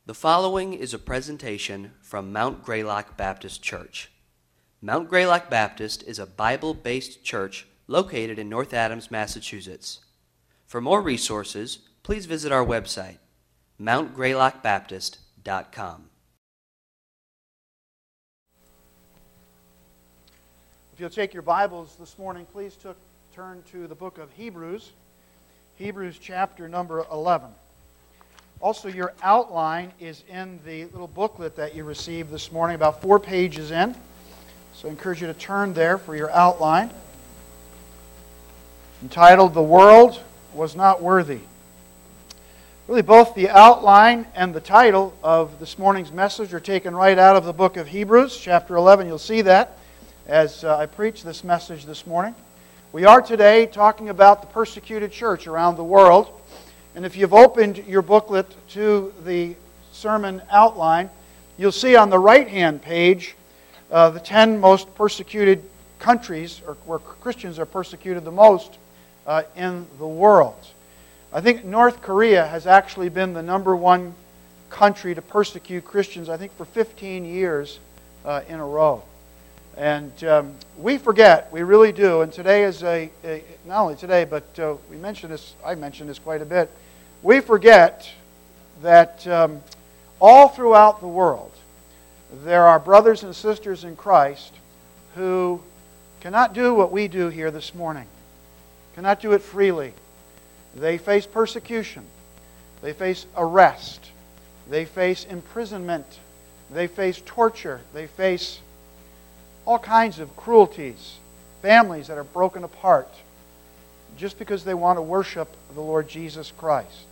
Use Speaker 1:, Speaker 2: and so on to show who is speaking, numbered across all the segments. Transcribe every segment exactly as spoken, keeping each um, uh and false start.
Speaker 1: The following is a presentation from Mount Greylock Baptist Church. Mount Greylock Baptist is a Bible-based church located in North Adams, Massachusetts. For more resources, please visit our website, mount greylock baptist dot com.
Speaker 2: If you'll take your Bibles this morning, please took, turn to the book of Hebrews, Hebrews chapter number eleven. Also, your outline is in the little booklet that you received this morning, about four pages in. So I encourage you to turn there for your outline. Entitled, "The World Was Not Worthy." Really, both the outline and the title of this morning's message are taken right out of the book of Hebrews, chapter eleven. You'll see that as uh, I preach this message this morning. We are today talking about the persecuted church around the world. And if you've opened your booklet to the sermon outline, you'll see on the right-hand page uh, the ten most persecuted countries, or where Christians are persecuted the most uh, in the world. I think North Korea has actually been the number one country to persecute Christians, I think, for fifteen years uh, in a row. And um, we forget, we really do, and today is a, a not only today, but uh, we mentioned this, I mentioned this quite a bit, we forget that um, all throughout the world there are brothers and sisters in Christ who cannot do what we do here this morning, cannot do it freely. They face persecution, they face arrest, they face imprisonment, they face torture, they face all kinds of cruelties, families that are broken apart, just because they want to worship the Lord Jesus Christ.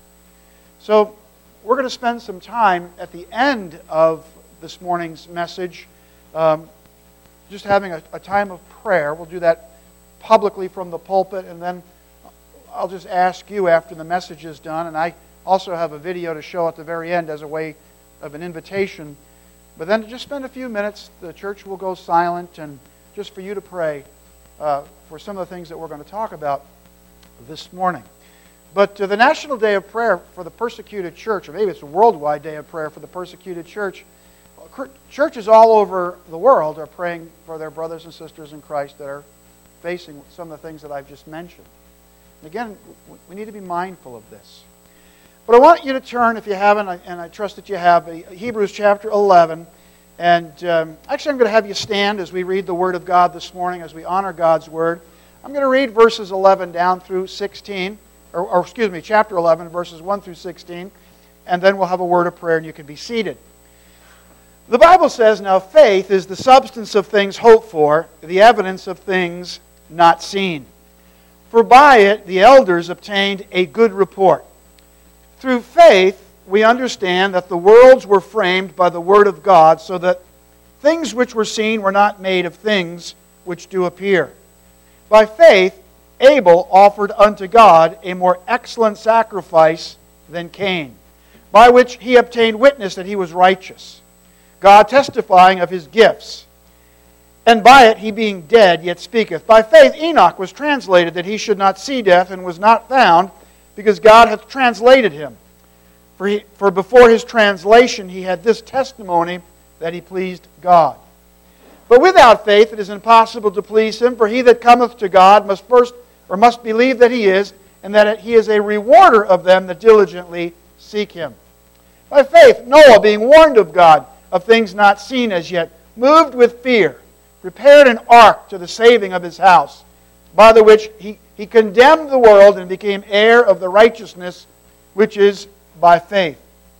Speaker 2: So we're going to spend some time at the end of this morning's message um, just having a, a time of prayer. We'll do that publicly from the pulpit, and then I'll just ask you after the message is done, and I also have a video to show at the very end as a way of an invitation. But then just spend a few minutes, the church will go silent, and just for you to pray uh, for some of the things that we're going to talk about this morning. But uh, the National Day of Prayer for the Persecuted Church, or maybe it's a worldwide day of prayer for the persecuted church, churches all over the world are praying for their brothers and sisters in Christ that are facing some of the things that I've just mentioned. And again, we need to be mindful of this. But I want you to turn, if you haven't, and I trust that you have, Hebrews chapter eleven. And um, actually I'm going to have you stand as we read the Word of God this morning, as we honor God's Word. I'm going to read verses eleven down through sixteen, or, or excuse me, chapter eleven, verses one through sixteen, and then we'll have a word of prayer and you can be seated. The Bible says, "Now faith is the substance of things hoped for, the evidence of things not seen. For by it the elders obtained a good report. Through faith we understand that the worlds were framed by the Word of God, so that things which were seen were not made of things which do appear. By faith Abel offered unto God a more excellent sacrifice than Cain, by which he obtained witness that he was righteous, God testifying of his gifts. And by it he being dead yet speaketh. By faith Enoch was translated that he should not see death, and was not found, because God hath translated him. For, he, for before his translation he had this testimony, that he pleased God. But without faith it is impossible to please him, for he that cometh to God must first, or must believe that he is, and that he is a rewarder of them that diligently seek him. By faith Noah, being warned of God of things not seen as yet, moved with fear, prepared an ark to the saving of his house, by the which he, he condemned the world and became heir of the righteousness which is by faith.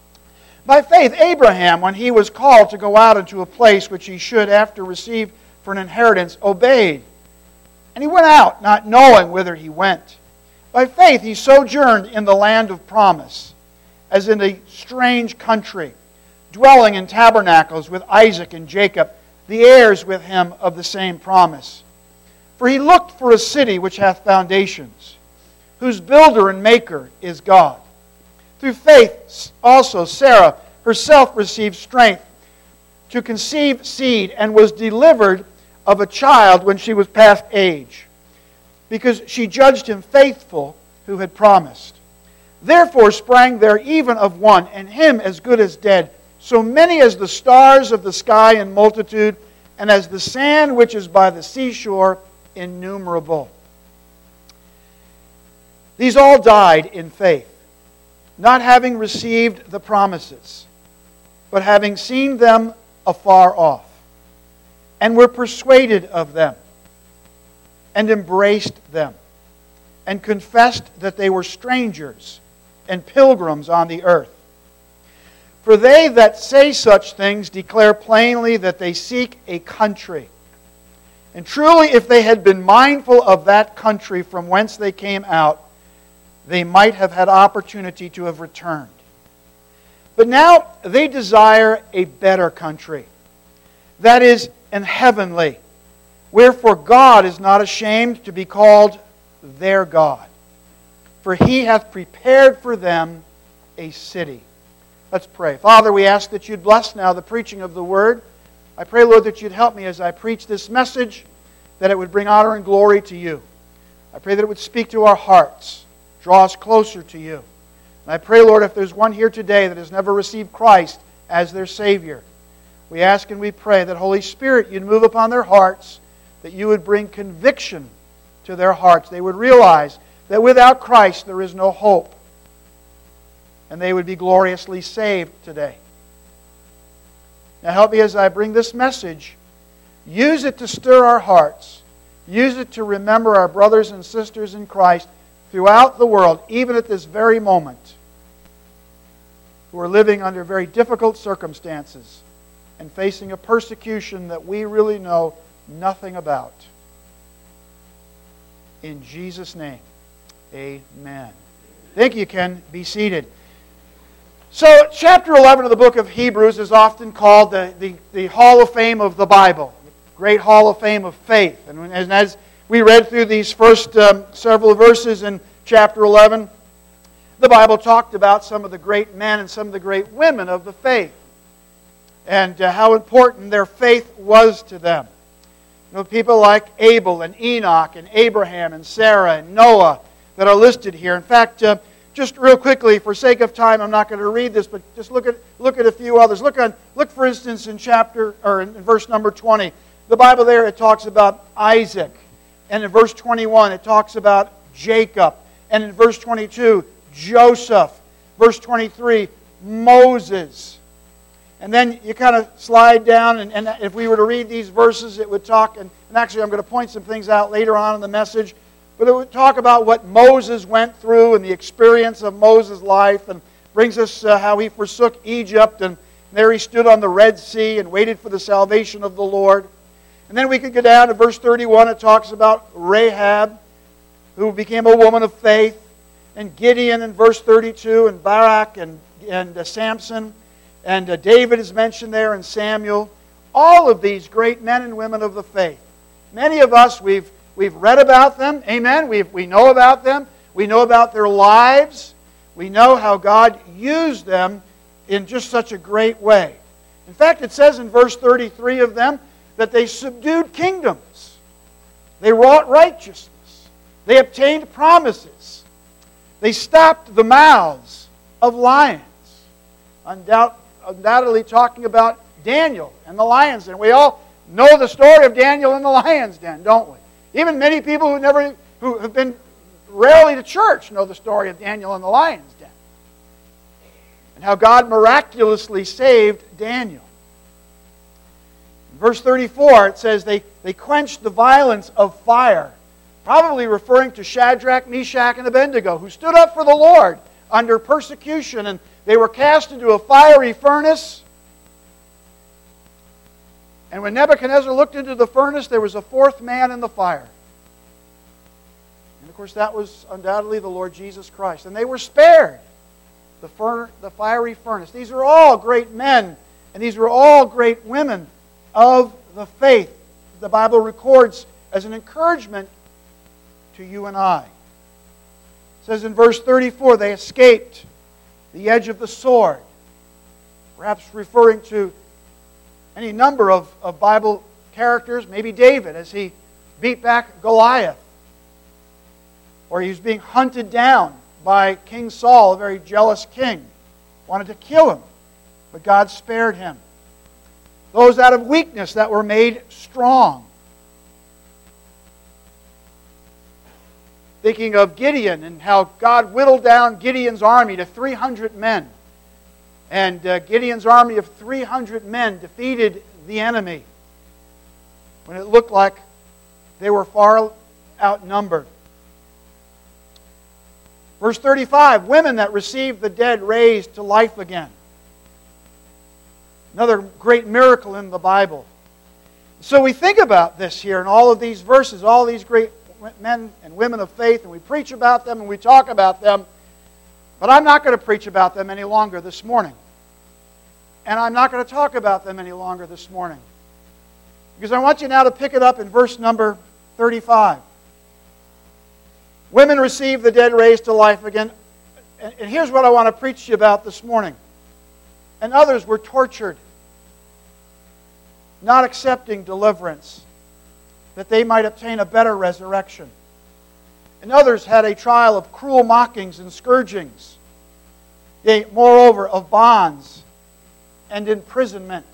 Speaker 2: By faith Abraham, when he was called to go out into a place which he should after receive for an inheritance, obeyed. And he went out, not knowing whither he went. By faith he sojourned in the land of promise, as in a strange country, dwelling in tabernacles with Isaac and Jacob, the heirs with him of the same promise. For he looked for a city which hath foundations, whose builder and maker is God. Through faith also Sarah herself received strength to conceive seed, and was delivered of a child when she was past age, because she judged him faithful who had promised. Therefore sprang there even of one, and him as good as dead, so many as the stars of the sky in multitude, and as the sand which is by the seashore innumerable. These all died in faith, not having received the promises, but having seen them afar off, and were persuaded of them, and embraced them, and confessed that they were strangers and pilgrims on the earth. For they that say such things declare plainly that they seek a country. And truly, if they had been mindful of that country from whence they came out, they might have had opportunity to have returned. But now they desire a better country, that is, an heavenly. Wherefore God is not ashamed to be called their God, for He hath prepared for them a city. Let's pray. Father, we ask that you'd bless now the preaching of the Word. I pray, Lord, that you'd help me as I preach this message, that it would bring honor and glory to you. I pray that it would speak to our hearts, draw us closer to you. And I pray, Lord, if there's one here today that has never received Christ as their Savior, we ask and we pray that, Holy Spirit, you'd move upon their hearts, that you would bring conviction to their hearts. They would realize that without Christ there is no hope, and they would be gloriously saved today. Now help me as I bring this message. Use it to stir our hearts. Use it to remember our brothers and sisters in Christ throughout the world, even at this very moment, who are living under very difficult circumstances and facing a persecution that we really know nothing about. In Jesus' name, amen. Thank you, Ken. Be seated. So, chapter eleven of the book of Hebrews is often called the, the, the Hall of Fame of the Bible, Great Hall of Fame of Faith. And, and as we read through these first um, several verses in chapter eleven, the Bible talked about some of the great men and some of the great women of the faith, and uh, how important their faith was to them. You know, people like Abel and Enoch and Abraham and Sarah and Noah that are listed here. In fact, uh, just real quickly, for sake of time, I'm not going to read this, but just look at look at a few others. Look on look for instance in chapter or in verse number twenty. The Bible there, it talks about Isaac, and in verse twenty-one it talks about Jacob, and in verse twenty-two Joseph, verse twenty-three Moses. And then you kind of slide down, and, and if we were to read these verses, it would talk, and, and actually I'm going to point some things out later on in the message, but it would talk about what Moses went through and the experience of Moses' life, and brings us uh, how he forsook Egypt, and there he stood on the Red Sea and waited for the salvation of the Lord. And then we could go down to verse thirty-one, it talks about Rahab, who became a woman of faith, and Gideon in verse thirty-two, and Barak, and, and uh, Samson, and uh, David is mentioned there, and Samuel. All of these great men and women of the faith. Many of us, we've we've read about them, amen, we we know about them, we know about their lives, we know how God used them in just such a great way. In fact, it says in verse thirty-three of them that they subdued kingdoms, they wrought righteousness, they obtained promises, they stopped the mouths of lions. Undoubt, undoubtedly talking about Daniel and the lion's den. We all know the story of Daniel and the lion's den, don't we? Even many people who never, who have been rarely to church know the story of Daniel and the lion's den, and how God miraculously saved Daniel. In verse thirty-four, it says they, they quenched the violence of fire, probably referring to Shadrach, Meshach, and Abednego, who stood up for the Lord under persecution, and they were cast into a fiery furnace. And when Nebuchadnezzar looked into the furnace, there was a fourth man in the fire. And of course, that was undoubtedly the Lord Jesus Christ. And they were spared the, fur- the fiery furnace. These are all great men, and these were all great women of the faith. The Bible records as an encouragement to you and I. It says in verse thirty-four, they escaped the edge of the sword, perhaps referring to any number of, of Bible characters, maybe David as he beat back Goliath, or he was being hunted down by King Saul, a very jealous king. Wanted to kill him, but God spared him. Those out of weakness that were made strong. Thinking of Gideon and how God whittled down Gideon's army to three hundred men. And uh, Gideon's army of three hundred men defeated the enemy when it looked like they were far outnumbered. Verse thirty-five, women that received the dead raised to life again. Another great miracle in the Bible. So we think about this here in all of these verses, all these great men and women of faith, and we preach about them and we talk about them. But I'm not going to preach about them any longer this morning. And I'm not going to talk about them any longer this morning. Because I want you now to pick it up in verse number thirty-five. Women receive the dead raised to life again. And here's what I want to preach to you about this morning. And others were tortured, not accepting deliverance, that they might obtain a better resurrection. And others had a trial of cruel mockings and scourgings, yea, moreover, of bonds and imprisonment.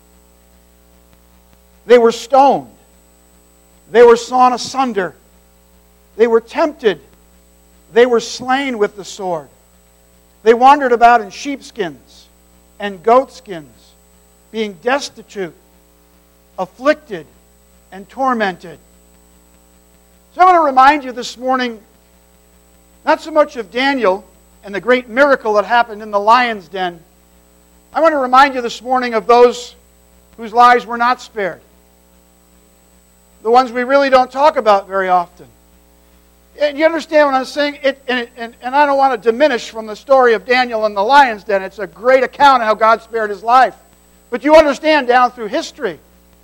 Speaker 2: They were stoned. They were sawn asunder. They were tempted. They were slain with the sword. They wandered about in sheepskins and goatskins, being destitute, afflicted, and tormented. So I want to remind you this morning, not so much of Daniel and the great miracle that happened in the lion's den. I want to remind you this morning of those whose lives were not spared. The ones we really don't talk about very often. And you understand what I'm saying? It, and, and, and I don't want to diminish from the story of Daniel and the lion's den. It's a great account of how God spared his life. But you understand down through history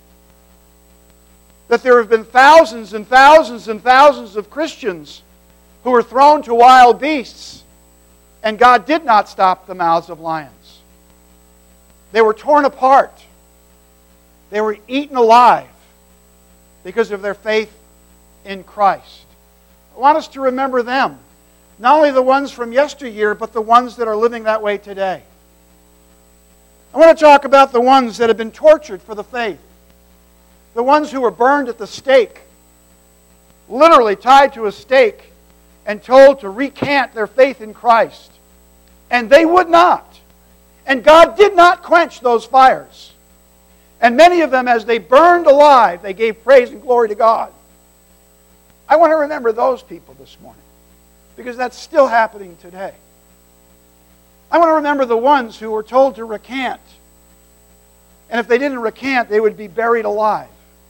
Speaker 2: that there have been thousands and thousands and thousands of Christians who were thrown to wild beasts, and God did not stop the mouths of lions. They were torn apart. They were eaten alive because of their faith in Christ. I want us to remember them. Not only the ones from yesteryear, but the ones that are living that way today. I want to talk about the ones that have been tortured for the faith. The ones who were burned at the stake, literally tied to a stake and told to recant their faith in Christ. And they would not. And God did not quench those fires. And many of them, as they burned alive, they gave praise and glory to God. I want to remember those people this morning, because that's still happening today. I want to remember the ones who were told to recant. And if they didn't recant, they would be buried alive.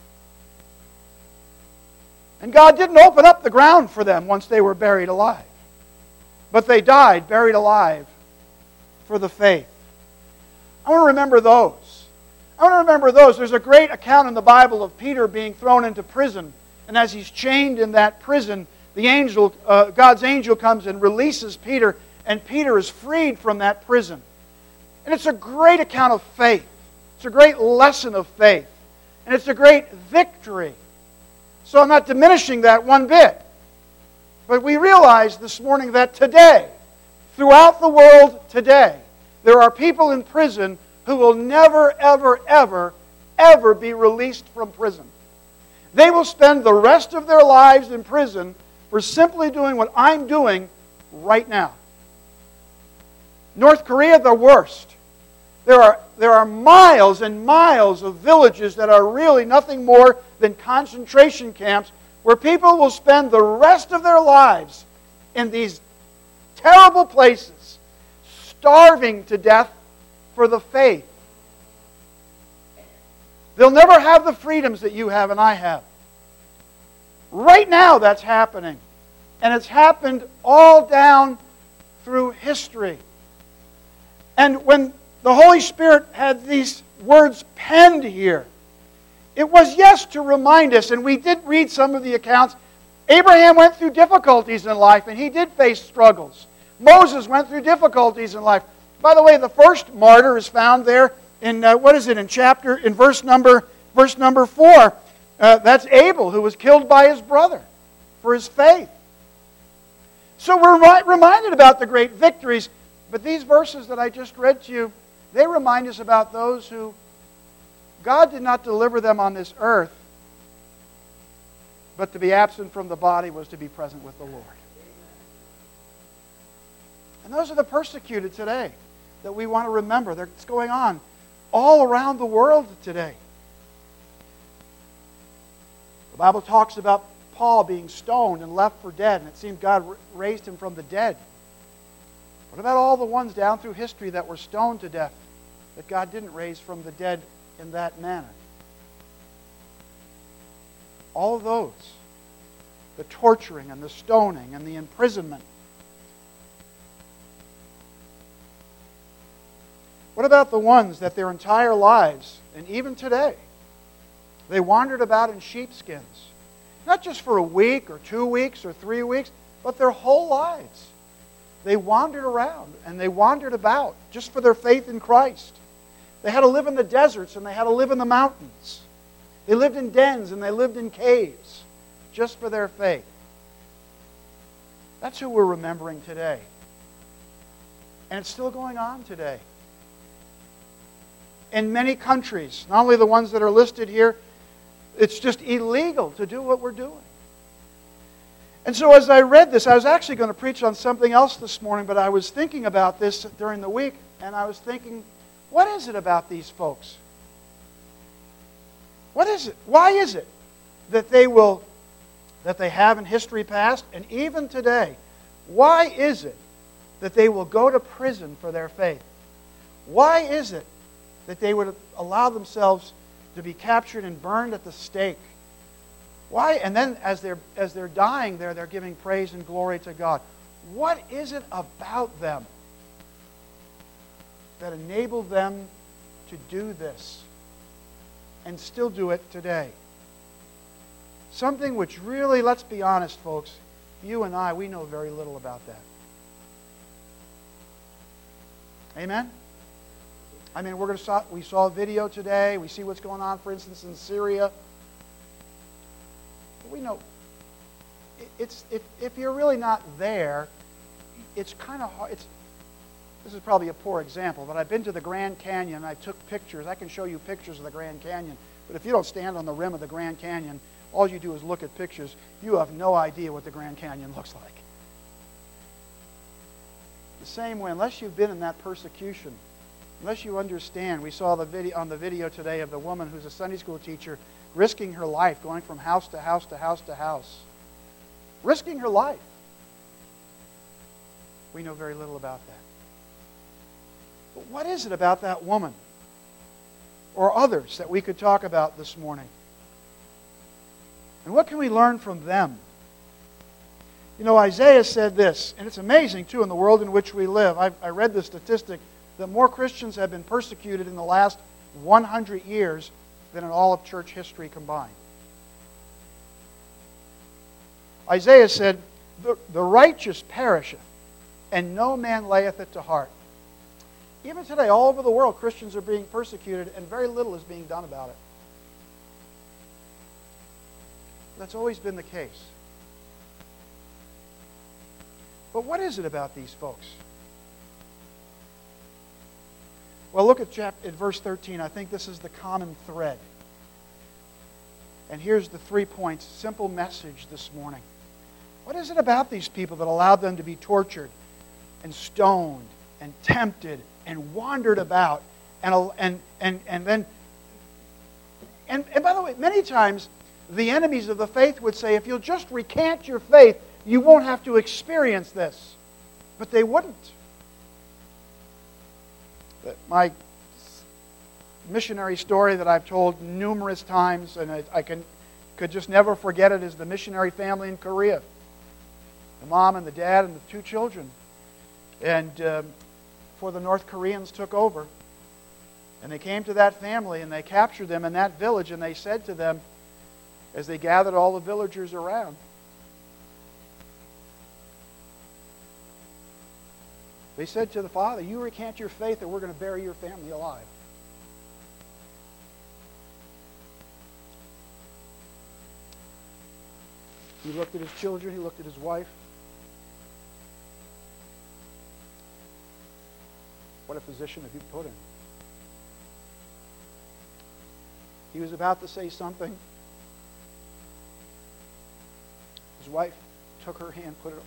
Speaker 2: And God didn't open up the ground for them once they were buried alive. But they died buried alive for the faith. I want to remember those. I want to remember those. There's a great account in the Bible of Peter being thrown into prison. And as he's chained in that prison, the angel, uh, God's angel comes and releases Peter, and Peter is freed from that prison. And it's a great account of faith. It's a great lesson of faith. And it's a great victory. So I'm not diminishing that one bit. But we realize this morning that today, throughout the world today, there are people in prison who will never, ever, ever, ever be released from prison. They will spend the rest of their lives in prison for simply doing what I'm doing right now. North Korea, the worst. There are, there are miles and miles of villages that are really nothing more than concentration camps where people will spend the rest of their lives in these terrible places, starving to death for the faith. They'll never have the freedoms that you have and I have. Right now that's happening. And it's happened all down through history. And when the Holy Spirit had these words penned here, it was, yes, to remind us, and we did read some of the accounts. Abraham went through difficulties in life, and he did face struggles. Moses went through difficulties in life. By the way, the first martyr is found there in, uh, what is it, in chapter, in verse number, verse number four. Uh, that's Abel, who was killed by his brother for his faith. So we're remi- reminded about the great victories, but these verses that I just read to you, they remind us about those who God did not deliver them on this earth, but to be absent from the body was to be present with the Lord. And those are the persecuted today that we want to remember. That's going on all around the world today. The Bible talks about Paul being stoned and left for dead, and it seemed God raised him from the dead. What about all the ones down through history that were stoned to death that God didn't raise from the dead in that manner? All of those, the torturing and the stoning and the imprisonment. What about the ones that their entire lives, and even today, they wandered about in sheepskins? Not just for a week or two weeks or three weeks, but their whole lives. They wandered around and they wandered about just for their faith in Christ. They had to live in the deserts and they had to live in the mountains. They lived in dens and they lived in caves just for their faith. That's who we're remembering today. And it's still going on today. In many countries, not only the ones that are listed here, it's just illegal to do what we're doing. And so as I read this, I was actually going to preach on something else this morning, but I was thinking about this during the week, and I was thinking, what is it about these folks? What is it? Why is it that they will, that they have in history past, and even today, why is it that they will go to prison for their faith? Why is it that they would allow themselves to be captured and burned at the stake? Why? And then as they're, as they're dying there, they're giving praise and glory to God. What is it about them that enabled them to do this and still do it today? Something which really, let's be honest, folks, you and I, we know very little about that. Amen? I mean, we're going to saw, we saw a video today. We see what's going on, for instance, in Syria. But we know it's if, if you're really not there, it's kind of hard. It's, this is probably a poor example, but I've been to the Grand Canyon. I took pictures. I can show you pictures of the Grand Canyon. But if you don't stand on the rim of the Grand Canyon, all you do is look at pictures. You have no idea what the Grand Canyon looks like. The same way, unless you've been in that persecution, unless you understand, we saw the video on the video today of the woman who's a Sunday school teacher risking her life, going from house to house to house to house. Risking her life. We know very little about that. But what is it about that woman or others that we could talk about this morning? And what can we learn from them? You know, Isaiah said this, and it's amazing, too, in the world in which we live. I, I read the statistic that more Christians have been persecuted in the last one hundred years than in all of church history combined. Isaiah said, the, the righteous perisheth, and no man layeth it to heart. Even today, all over the world, Christians are being persecuted, and very little is being done about it. That's always been the case. But what is it about these folks? Well, look at, chapter, at verse thirteen. I think this is the common thread. And here's the three points, simple message this morning. What is it about these people that allowed them to be tortured and stoned and tempted and wandered about? And, and, and, and then, and, and by the way, many times the enemies of the faith would say, if you'll just recant your faith, you won't have to experience this. But they wouldn't. My missionary story that I've told numerous times, and I, I can could just never forget it, is the missionary family in Korea. The mom and the dad and the two children. And um, before the North Koreans took over, and they came to that family and they captured them in that village, and they said to them, as they gathered all the villagers around, they said to the father, you recant your faith or we're going to bury your family alive. He looked at his children, he looked at his wife, What a position have you put in? He was about to say something. His wife took her hand, put it,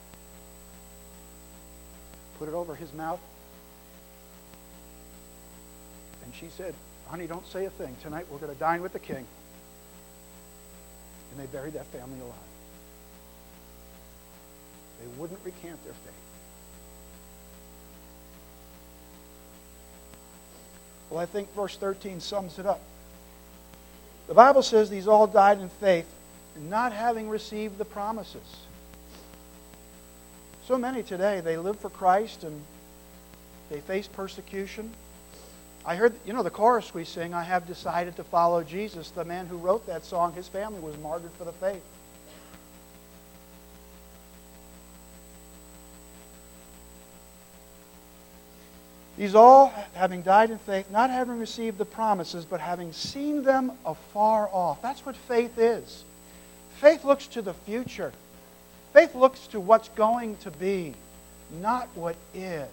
Speaker 2: put it over his mouth. And she said, honey, don't say a thing. Tonight we're going to dine with the king. And they buried that family alive. They wouldn't recant their faith. Well, I think verse thirteen sums it up. The Bible says these all died in faith, not having received the promises. So many today, they live for Christ and they face persecution. I heard, you know, the chorus we sing, I have decided to follow Jesus. The man who wrote that song, his family was martyred for the faith. These all, having died in faith, not having received the promises, but having seen them afar off. That's what faith is. Faith looks to the future. Faith looks to what's going to be, not what is.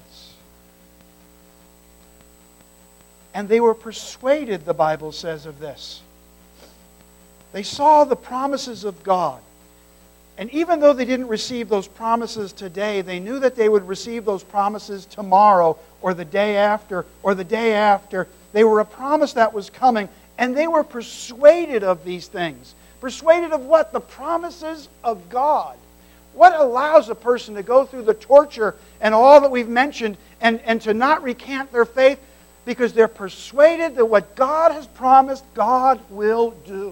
Speaker 2: And they were persuaded, the Bible says, of this. They saw the promises of God. And even though they didn't receive those promises today, they knew that they would receive those promises tomorrow or the day after or the day after. They were a promise that was coming, and they were persuaded of these things. Persuaded of what? The promises of God. What allows a person to go through the torture and all that we've mentioned and, and to not recant their faith? Because they're persuaded that what God has promised, God will do.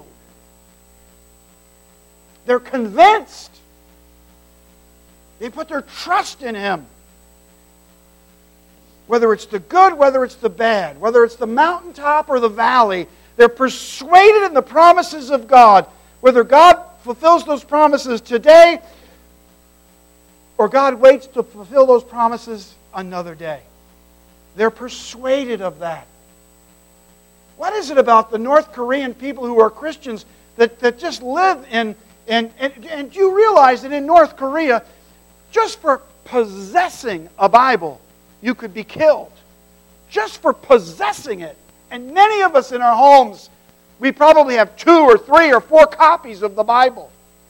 Speaker 2: They're convinced. They put their trust in Him. Whether it's the good, whether it's the bad, whether it's the mountaintop or the valley, they're persuaded in the promises of God. Whether God fulfills those promises today or God waits to fulfill those promises another day. They're persuaded of that. What is it about the North Korean people who are Christians that, that just live in... And, and, and you realize that in North Korea, just for possessing a Bible, you could be killed. Just for possessing it. And many of us in our homes, we probably have two or three or four copies of the Bible.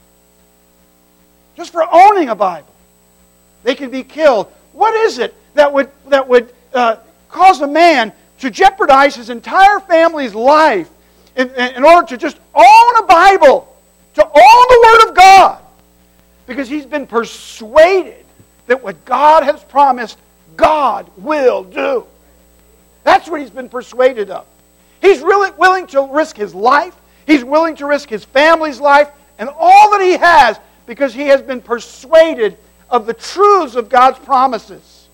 Speaker 2: Just for owning a Bible, they can be killed. What is it that would, that would uh, cause a man to jeopardize his entire family's life in, in order to just own a Bible? To own the Word of God. Because he's been persuaded that what God has promised, God will do. That's what he's been persuaded of. He's really willing to risk his life. He's willing to risk his family's life and all that he has because he has been persuaded of the truths of God's promises.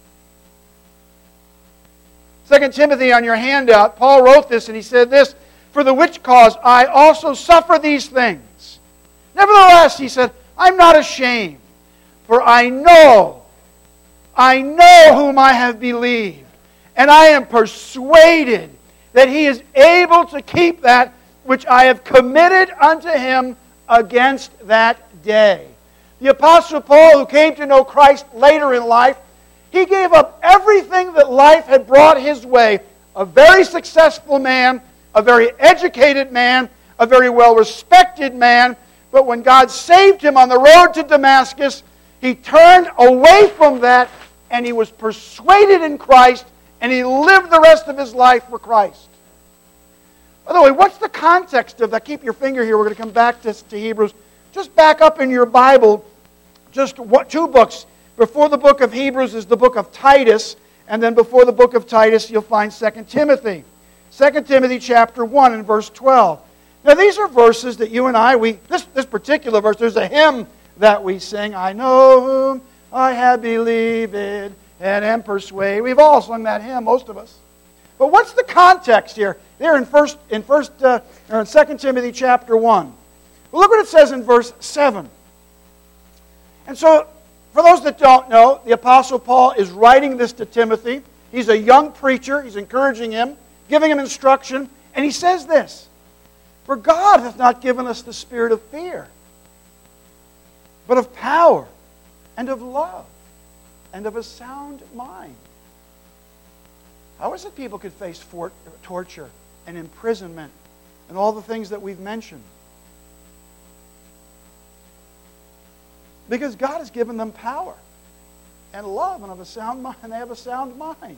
Speaker 2: Second Timothy on your handout, Paul wrote this and he said this, for the which cause I also suffer these things. Nevertheless, he said, I'm not ashamed, for I know, I know whom I have believed, and I am persuaded that He is able to keep that which I have committed unto Him against that day. The Apostle Paul, who came to know Christ later in life, he gave up everything that life had brought his way. A very successful man, a very educated man, a very well-respected man. But when God saved him on the road to Damascus, he turned away from that and he was persuaded in Christ and he lived the rest of his life for Christ. By the way, what's the context of that? Keep your finger here. We're going to come back to, to Hebrews. Just back up in your Bible, just what, two books. Before the book of Hebrews is the book of Titus, and then before the book of Titus you'll find Second Timothy. Second Timothy chapter one and verse twelve. Now these are verses that you and I, we this, this particular verse, there's a hymn that we sing, I know whom I have believed and am persuaded. We've all sung that hymn, most of us. But what's the context here? There in first in first uh, or in Second Timothy chapter one. Well, look what it says in verse seven. And so, for those that don't know, the Apostle Paul is writing this to Timothy. He's a young preacher. He's encouraging him, giving him instruction. And he says this, for God hath not given us the spirit of fear, but of power and of love and of a sound mind. How is it people could face for, torture and imprisonment and all the things that we've mentioned? Because God has given them power and love and of a sound mind. They have a sound mind.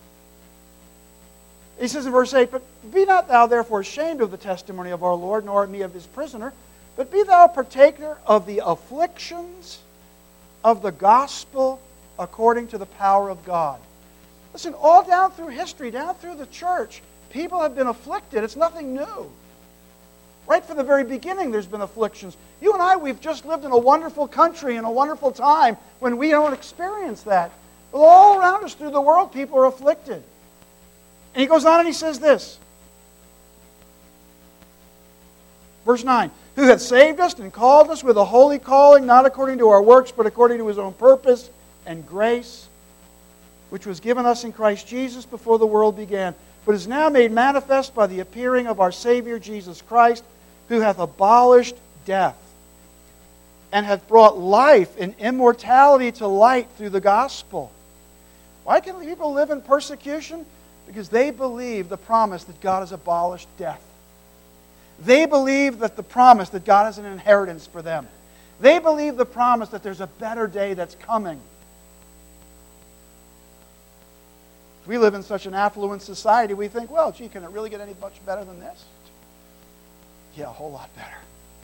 Speaker 2: He says in verse eight, "But be not thou therefore ashamed of the testimony of our Lord, nor of me of his prisoner, but be thou partaker of the afflictions of the gospel according to the power of God." Listen, all down through history, down through the church, people have been afflicted. It's nothing new. Right from the very beginning, there's been afflictions. You and I, we've just lived in a wonderful country and a wonderful time when we don't experience that. But all around us through the world, people are afflicted. And he goes on and he says this. Verse nine, "Who hath saved us and called us with a holy calling, not according to our works, but according to his own purpose and grace, which was given us in Christ Jesus before the world began, but is now made manifest by the appearing of our Savior Jesus Christ, who hath abolished death, and hath brought life and immortality to light through the gospel." Why can people live in persecution? Because they believe the promise that God has abolished death. They believe that the promise that God has an inheritance for them. They believe the promise that there's a better day that's coming. We live in such an affluent society, we think, well, gee, can it really get any much better than this? Yeah, a whole lot better.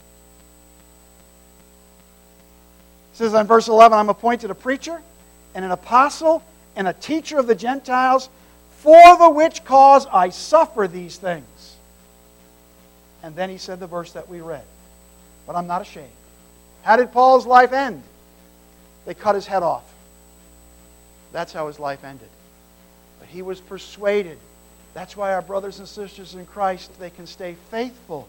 Speaker 2: It says in verse eleven, "I'm appointed a preacher and an apostle and a teacher of the Gentiles, for the which cause I suffer these things." And then he said the verse that we read, "But I'm not ashamed." How did Paul's life end? They cut his head off. That's how his life ended. But he was persuaded. That's why our brothers and sisters in Christ, they can stay faithful.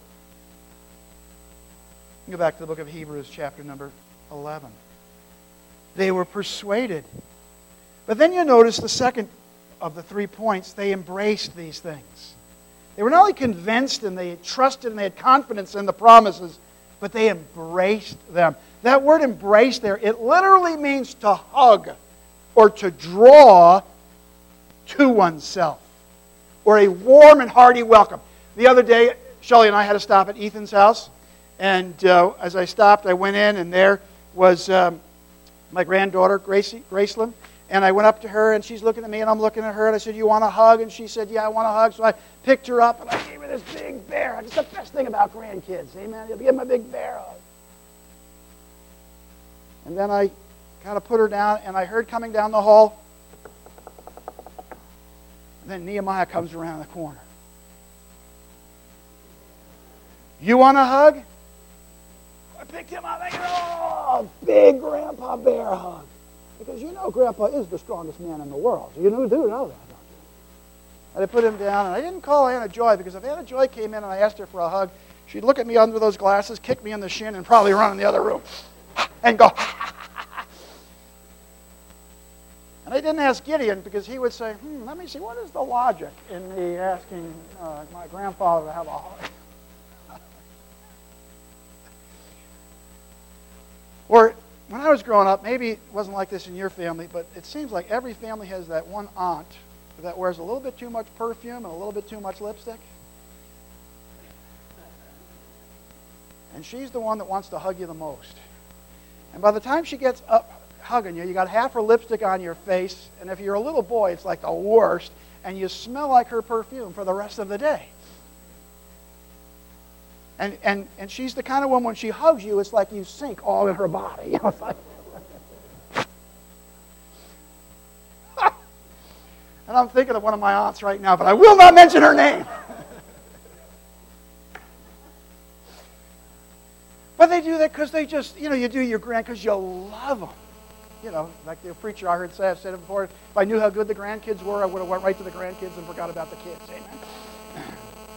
Speaker 2: Go back to the book of Hebrews, chapter number eleven. They were persuaded. But then you notice the second of the three points, they embraced these things. They were not only convinced and they trusted and they had confidence in the promises, but they embraced them. That word embrace there, it literally means to hug or to draw to oneself, or a warm and hearty welcome. The other day, Shelley and I had to stop at Ethan's house, and uh, as I stopped, I went in, and there was um, my granddaughter, Gracie, Gracelyn, and I went up to her, and she's looking at me, and I'm looking at her, and I said, "You want a hug?" And she said, "Yeah, I want a hug." So I picked her up, and I gave her this big bear hug. It's the best thing about grandkids, amen? You'll give them a big bear hug. And then I kind of put her down, and I heard coming down the hall, and then Nehemiah comes around the corner. "You want a hug?" I picked him up. I go, "Oh, big Grandpa Bear hug." Because you know Grandpa is the strongest man in the world. You do know that, don't you? And I put him down, and I didn't call Anna Joy, because if Anna Joy came in and I asked her for a hug, she'd look at me under those glasses, kick me in the shin, and probably run in the other room and go, and I didn't ask Gideon, because he would say, hmm, let me see, what is the logic in me asking uh, my grandfather to have a hug? Or when I was growing up, maybe it wasn't like this in your family, but it seems like every family has that one aunt that wears a little bit too much perfume and a little bit too much lipstick. And she's the one that wants to hug you the most. And by the time she gets up hugging you, you got half her lipstick on your face, and if you're a little boy, it's like the worst, and you smell like her perfume for the rest of the day. And and and she's the kind of woman, when she hugs you, it's like you sink all in her body. You know, it's like and I'm thinking of one of my aunts right now, but I will not mention her name. But they do that because they just, you know, you do your grand because you love them. You know, like the preacher I heard say, I've said it before, if I knew how good the grandkids were, I would have went right to the grandkids and forgot about the kids. Amen.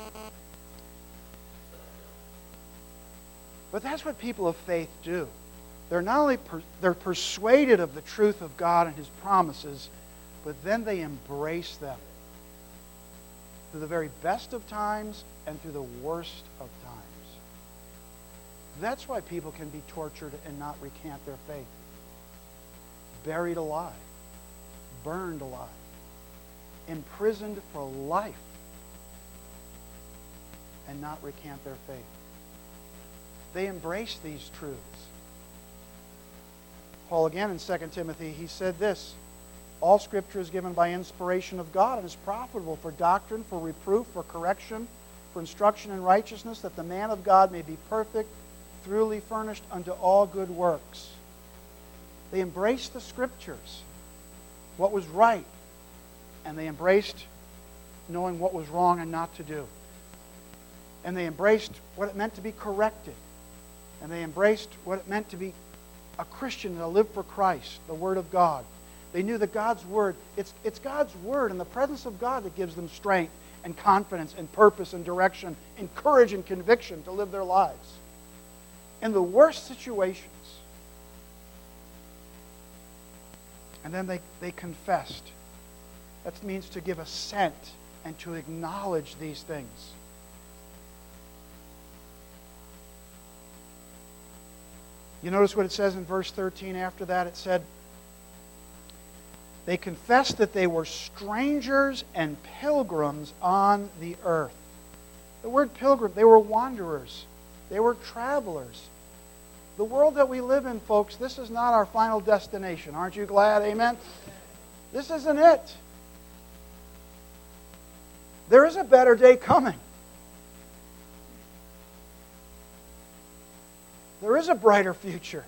Speaker 2: But that's what people of faith do. They're not only per, they're persuaded of the truth of God and His promises, but then they embrace them through the very best of times and through the worst of times. That's why people can be tortured and not recant their faith. Buried alive. Burned alive. imprisoned for life and not recant their faith. They embrace these truths. Paul again in Second Timothy, he said this, all Scripture is given by inspiration of God and is profitable for doctrine, for reproof, for correction, for instruction in righteousness, that the man of God may be perfect, thoroughly furnished unto all good works. They embraced the Scriptures, what was right, and they embraced knowing what was wrong and not to do. And they embraced what it meant to be corrected. And they embraced what it meant to be a Christian and to live for Christ, the Word of God. They knew that God's Word, it's, it's God's Word and the presence of God that gives them strength and confidence and purpose and direction and courage and conviction to live their lives. In the worst situations. And then they, they confessed. That means to give assent and to acknowledge these things. You notice what it says in verse thirteen after that? It said, they confessed that they were strangers and pilgrims on the earth. The word pilgrim, they were wanderers. They were travelers. The world that we live in, folks, this is not our final destination. Aren't you glad? Amen? This isn't it. There is a better day coming. There is a brighter future.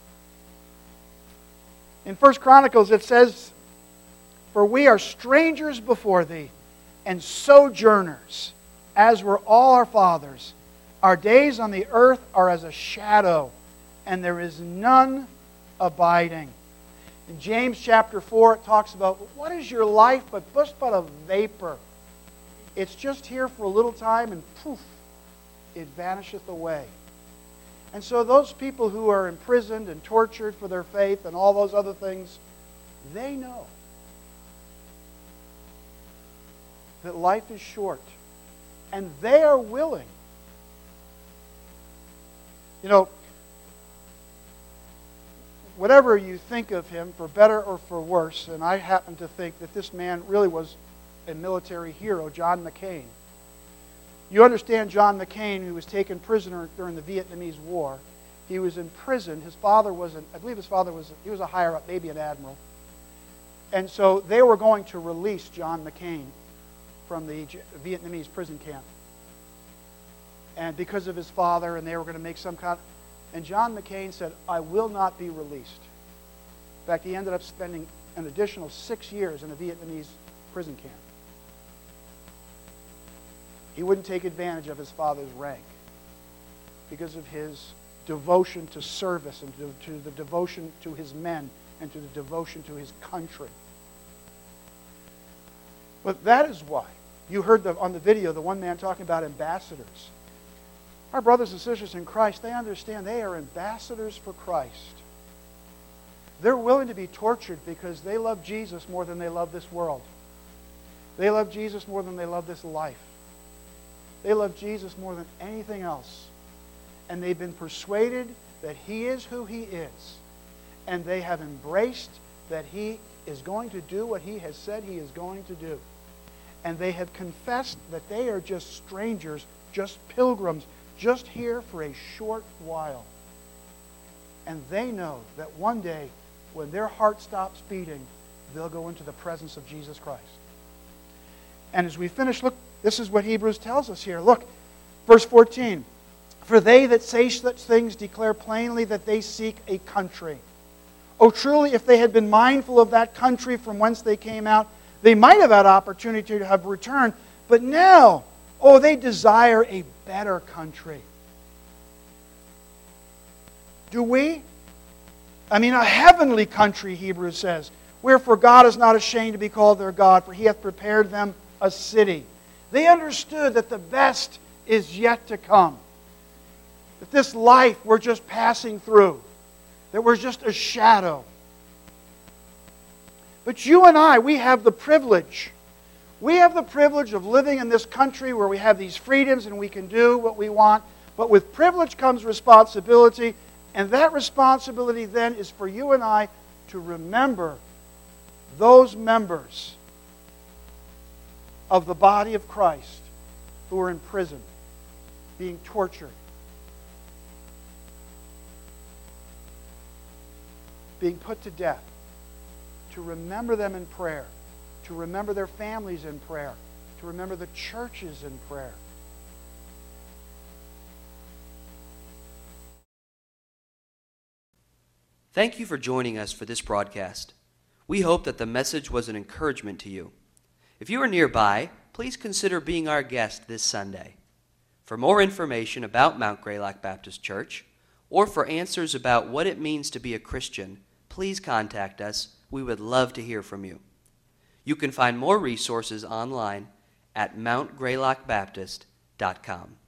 Speaker 2: In First Chronicles it says, for we are strangers before thee, and sojourners, as were all our fathers. Our days on the earth are as a shadow, and there is none abiding. In James chapter four it talks about, what is your life but just but a vapor? It's just here for a little time, and poof, it vanisheth away. And so those people who are imprisoned and tortured for their faith and all those other things, they know that life is short. And they are willing. You know, whatever you think of him, for better or for worse, and I happen to think that this man really was a military hero, John McCain. You understand John McCain, who was taken prisoner during the Vietnamese War. He was in prison. His father was, an, I believe his father was, he was a higher up, maybe an admiral. And so they were going to release John McCain from the Vietnamese prison camp. And because of his father, and they were going to make some kind of... And John McCain said, I will not be released. In fact, he ended up spending an additional six years in a Vietnamese prison camp. He wouldn't take advantage of his father's rank because of his devotion to service and to, to the devotion to his men and to the devotion to his country. But that is why. You heard the, on the video the one man talking about ambassadors. Our brothers and sisters in Christ, they understand they are ambassadors for Christ. They're willing to be tortured because they love Jesus more than they love this world. They love Jesus more than they love this life. They love Jesus more than anything else. And they've been persuaded that He is who He is. And they have embraced that He is going to do what He has said He is going to do. And they have confessed that they are just strangers, just pilgrims, just here for a short while. And they know that one day, when their heart stops beating, they'll go into the presence of Jesus Christ. And as we finish, look, this is what Hebrews tells us here. Look, verse fourteen. For they that say such things declare plainly that they seek a country. Oh, truly, if they had been mindful of that country from whence they came out, they might have had opportunity to have returned. But now, oh, they desire a better country. Do we? I mean, a heavenly country, Hebrews says. Wherefore God is not ashamed to be called their God, for He hath prepared them a city. They understood that the best is yet to come. That this life we're just passing through. That we're just a shadow. But you and I, we have the privilege. We have the privilege of living in this country where we have these freedoms and we can do what we want. But with privilege comes responsibility. And that responsibility then is for you and I to remember those members of the body of Christ who are in prison, being tortured, being put to death, to remember them in prayer, to remember their families in prayer, to remember the churches in prayer.
Speaker 1: Thank you for joining us for this broadcast. We hope that the message was an encouragement to you. If you are nearby, please consider being our guest this Sunday. For more information about Mount Greylock Baptist Church, or for answers about what it means to be a Christian, please contact us. We would love to hear from you. You can find more resources online at mount greylock baptist dot com.